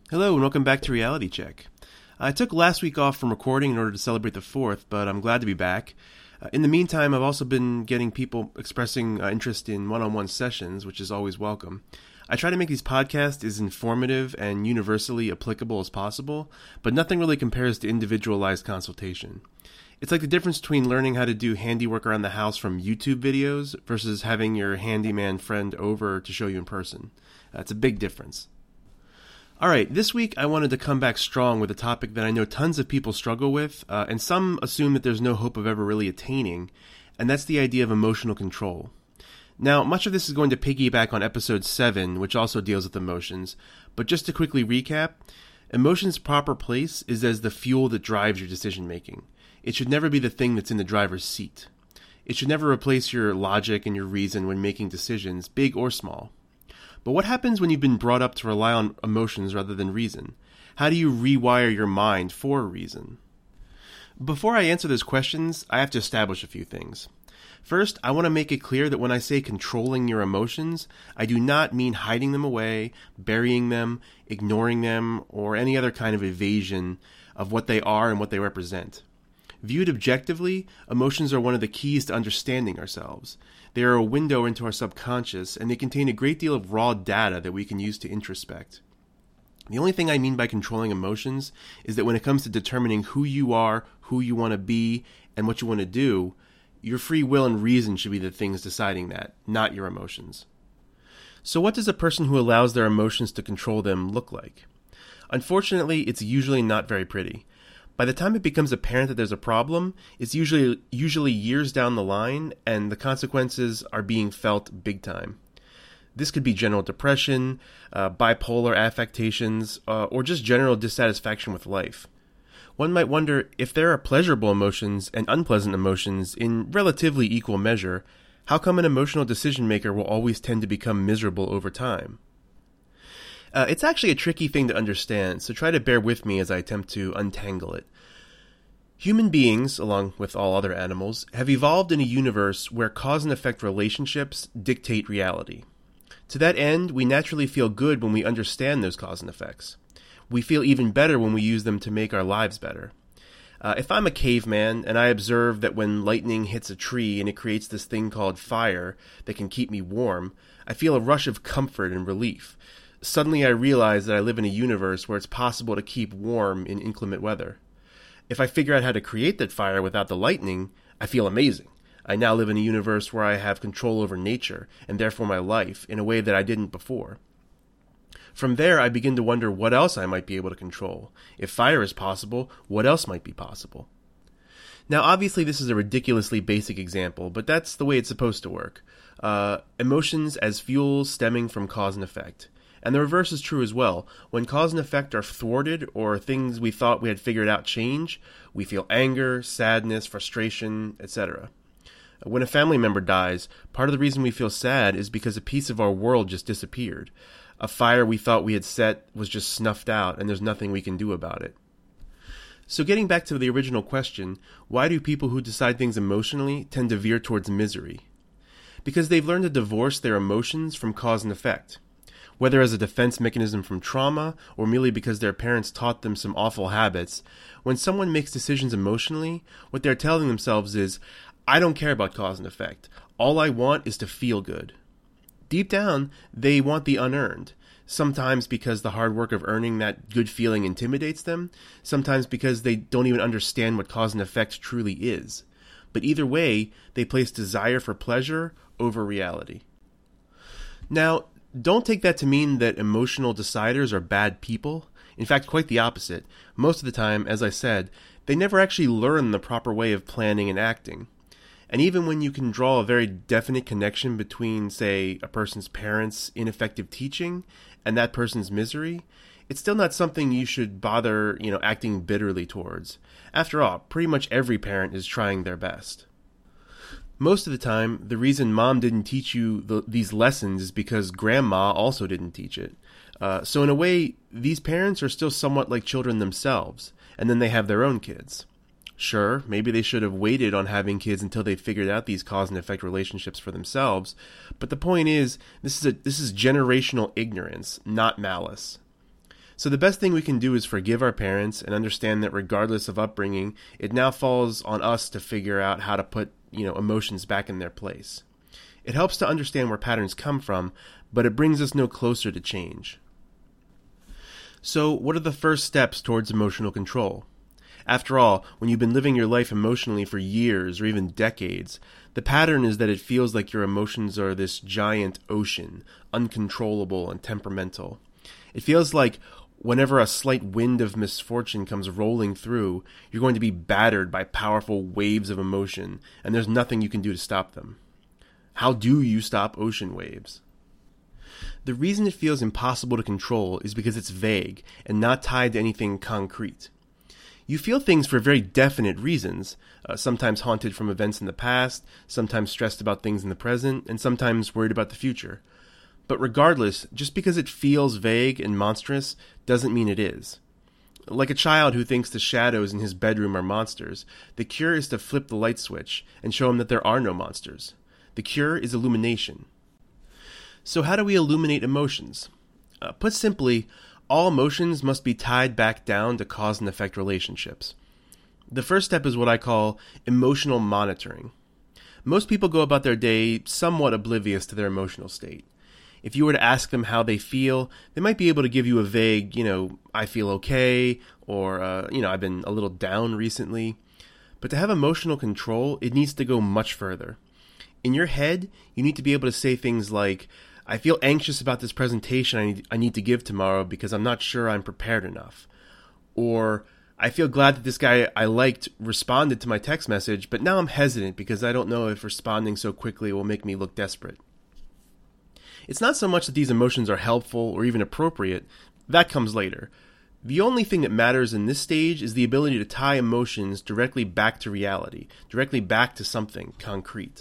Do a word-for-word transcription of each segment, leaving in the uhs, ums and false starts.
Hello and welcome back to Reality Check. I took last week off from recording in order to celebrate the fourth, but I'm glad to be back. Uh, in the meantime, I've also been getting people expressing uh, interest in one-on-one sessions, which is always welcome. I try to make these podcasts as informative and universally applicable as possible, but nothing really compares to individualized consultation. It's like the difference between learning how to do handiwork around the house from YouTube videos versus having your handyman friend over to show you in person. Uh, it's a big difference. Alright, this week I wanted to come back strong with a topic that I know tons of people struggle with, uh, and some assume that there's no hope of ever really attaining, and that's the idea of emotional control. Now, much of this is going to piggyback on episode seven, which also deals with emotions, but just to quickly recap, emotions' proper place is as the fuel that drives your decision making. It should never be the thing that's in the driver's seat. It should never replace your logic and your reason when making decisions, big or small. But what happens when you've been brought up to rely on emotions rather than reason? How do you rewire your mind for reason? Before I answer those questions, I have to establish a few things. First, I want to make it clear that when I say controlling your emotions, I do not mean hiding them away, burying them, ignoring them, or any other kind of evasion of what they are and what they represent. Viewed objectively, emotions are one of the keys to understanding ourselves. They are a window into our subconscious, and they contain a great deal of raw data that we can use to introspect. The only thing I mean by controlling emotions is that when it comes to determining who you are, who you want to be, and what you want to do, your free will and reason should be the things deciding that, not your emotions. So what does a person who allows their emotions to control them look like? Unfortunately, it's usually not very pretty. By the time it becomes apparent that there's a problem, it's usually usually years down the line, and the consequences are being felt big time. This could be general depression, uh, bipolar affectations, uh, or just general dissatisfaction with life. One might wonder if there are pleasurable emotions and unpleasant emotions in relatively equal measure, how come an emotional decision maker will always tend to become miserable over time? Uh, it's actually a tricky thing to understand, so try to bear with me as I attempt to untangle it. Human beings, along with all other animals, have evolved in a universe where cause and effect relationships dictate reality. To that end, we naturally feel good when we understand those cause and effects. We feel even better when we use them to make our lives better. Uh, if I'm a caveman and I observe that when lightning hits a tree and it creates this thing called fire that can keep me warm, I feel a rush of comfort and relief. Suddenly I realize that I live in a universe where it's possible to keep warm in inclement weather. If I figure out how to create that fire without the lightning, I feel amazing. I now live in a universe where I have control over nature, and therefore my life, in a way that I didn't before. From there, I begin to wonder what else I might be able to control. If fire is possible, what else might be possible? Now, obviously, this is a ridiculously basic example, but that's the way it's supposed to work. Uh, emotions as fuel stemming from cause and effect. And the reverse is true as well. When cause and effect are thwarted or things we thought we had figured out change, we feel anger, sadness, frustration, et cetera. When a family member dies, part of the reason we feel sad is because a piece of our world just disappeared. A fire we thought we had set was just snuffed out, and there's nothing we can do about it. So getting back to the original question, why do people who decide things emotionally tend to veer towards misery? Because they've learned to divorce their emotions from cause and effect. Whether as a defense mechanism from trauma, or merely because their parents taught them some awful habits, when someone makes decisions emotionally, what they're telling themselves is, I don't care about cause and effect. All I want is to feel good. Deep down, they want the unearned. Sometimes because the hard work of earning that good feeling intimidates them, sometimes because they don't even understand what cause and effect truly is. But either way, they place desire for pleasure over reality. Now, don't take that to mean that emotional deciders are bad people. In fact, quite the opposite. Most of the time, as I said, they never actually learn the proper way of planning and acting. And even when you can draw a very definite connection between, say, a person's parents' ineffective teaching and that person's misery, it's still not something you should bother, you know, acting bitterly towards. After all, pretty much every parent is trying their best. Most of the time, the reason mom didn't teach you the, these lessons is because grandma also didn't teach it. Uh, so in a way, these parents are still somewhat like children themselves, and then they have their own kids. Sure, maybe they should have waited on having kids until they figured out these cause and effect relationships for themselves, but the point is, this is a this is generational ignorance, not malice. So the best thing we can do is forgive our parents and understand that regardless of upbringing, it now falls on us to figure out how to put, you know, emotions back in their place. It helps to understand where patterns come from, but it brings us no closer to change. So, what are the first steps towards emotional control? After all, when you've been living your life emotionally for years or even decades, the pattern is that it feels like your emotions are this giant ocean, uncontrollable and temperamental. It feels like whenever a slight wind of misfortune comes rolling through, you're going to be battered by powerful waves of emotion, and there's nothing you can do to stop them. How do you stop ocean waves? The reason it feels impossible to control is because it's vague and not tied to anything concrete. You feel things for very definite reasons, uh, sometimes haunted from events in the past, sometimes stressed about things in the present, and sometimes worried about the future. But regardless, just because it feels vague and monstrous doesn't mean it is. Like a child who thinks the shadows in his bedroom are monsters, the cure is to flip the light switch and show him that there are no monsters. The cure is illumination. So how do we illuminate emotions? Uh, put simply, all emotions must be tied back down to cause and effect relationships. The first step is what I call emotional monitoring. Most people go about their day somewhat oblivious to their emotional state. If you were to ask them how they feel, they might be able to give you a vague, you know, I feel okay, or, uh, you know, I've been a little down recently. But to have emotional control, it needs to go much further. In your head, you need to be able to say things like, I feel anxious about this presentation I need, I need to give tomorrow because I'm not sure I'm prepared enough. Or, I feel glad that this guy I liked responded to my text message, but now I'm hesitant because I don't know if responding so quickly will make me look desperate. It's not so much that these emotions are helpful or even appropriate. That comes later. The only thing that matters in this stage is the ability to tie emotions directly back to reality, directly back to something concrete.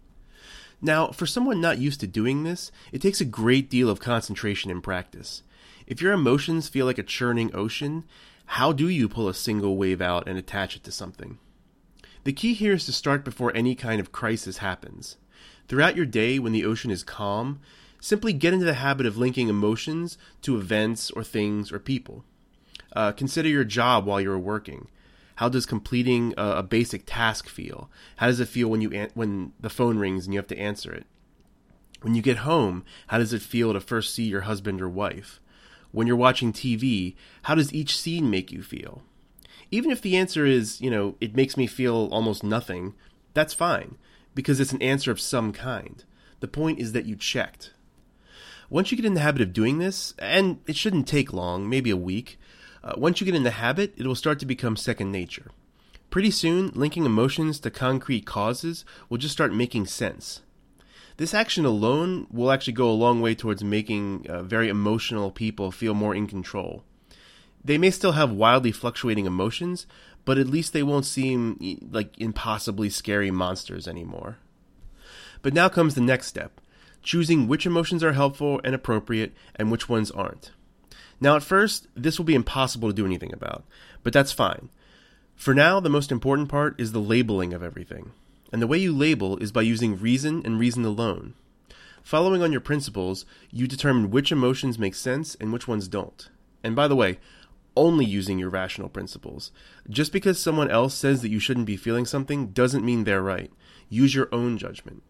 Now, for someone not used to doing this, it takes a great deal of concentration and practice. If your emotions feel like a churning ocean, how do you pull a single wave out and attach it to something? The key here is to start before any kind of crisis happens. Throughout your day, when the ocean is calm, simply get into the habit of linking emotions to events or things or people. Uh, consider your job while you're working. How does completing a, a basic task feel? How does it feel when you an- when the phone rings and you have to answer it? When you get home, how does it feel to first see your husband or wife? When you're watching T V, how does each scene make you feel? Even if the answer is, you know, it makes me feel almost nothing, that's fine, because it's an answer of some kind. The point is that you checked. Once you get in the habit of doing this, and it shouldn't take long, maybe a week, uh, once you get in the habit, it will start to become second nature. Pretty soon, linking emotions to concrete causes will just start making sense. This action alone will actually go a long way towards making uh, very emotional people feel more in control. They may still have wildly fluctuating emotions, but at least they won't seem like impossibly scary monsters anymore. But now comes the next step, choosing which emotions are helpful and appropriate and which ones aren't. Now at first, this will be impossible to do anything about, but that's fine. For now, the most important part is the labeling of everything. And the way you label is by using reason and reason alone. Following on your principles, you determine which emotions make sense and which ones don't. And by the way, only using your rational principles. Just because someone else says that you shouldn't be feeling something doesn't mean they're right. Use your own judgment.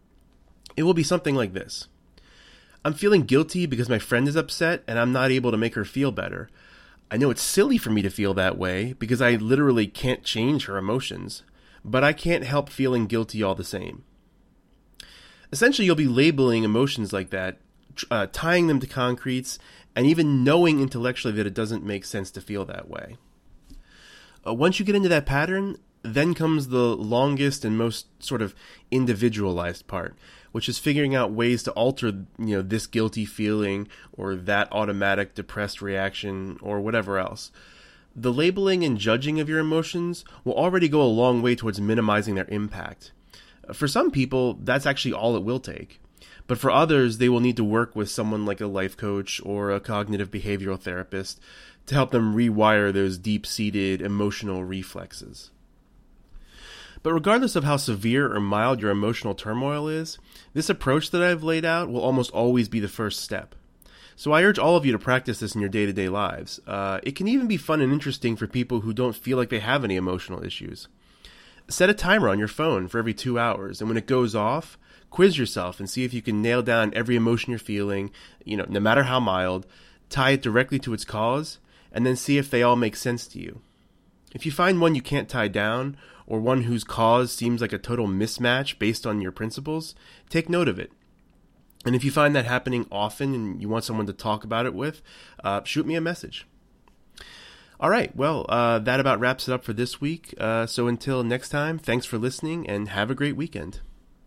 It will be something like this. I'm feeling guilty because my friend is upset and I'm not able to make her feel better. I know it's silly for me to feel that way because I literally can't change her emotions, but I can't help feeling guilty all the same. Essentially, you'll be labeling emotions like that, uh, tying them to concretes, and even knowing intellectually that it doesn't make sense to feel that way. Uh, once you get into that pattern, then comes the longest and most sort of individualized part, which is figuring out ways to alter, you know, this guilty feeling or that automatic depressed reaction or whatever else. The labeling and judging of your emotions will already go a long way towards minimizing their impact. For some people, that's actually all it will take. But for others, they will need to work with someone like a life coach or a cognitive behavioral therapist to help them rewire those deep-seated emotional reflexes. But regardless of how severe or mild your emotional turmoil is, this approach that I've laid out will almost always be the first step. So I urge all of you to practice this in your day-to-day lives. Uh, it can even be fun and interesting for people who don't feel like they have any emotional issues. Set a timer on your phone for every two hours, and when it goes off, quiz yourself and see if you can nail down every emotion you're feeling, you know, no matter how mild, tie it directly to its cause, and then see if they all make sense to you. If you find one you can't tie down, or one whose cause seems like a total mismatch based on your principles, take note of it. And if you find that happening often and you want someone to talk about it with, uh, shoot me a message. All right, well, uh, that about wraps it up for this week. Uh, so until next time, thanks for listening and have a great weekend.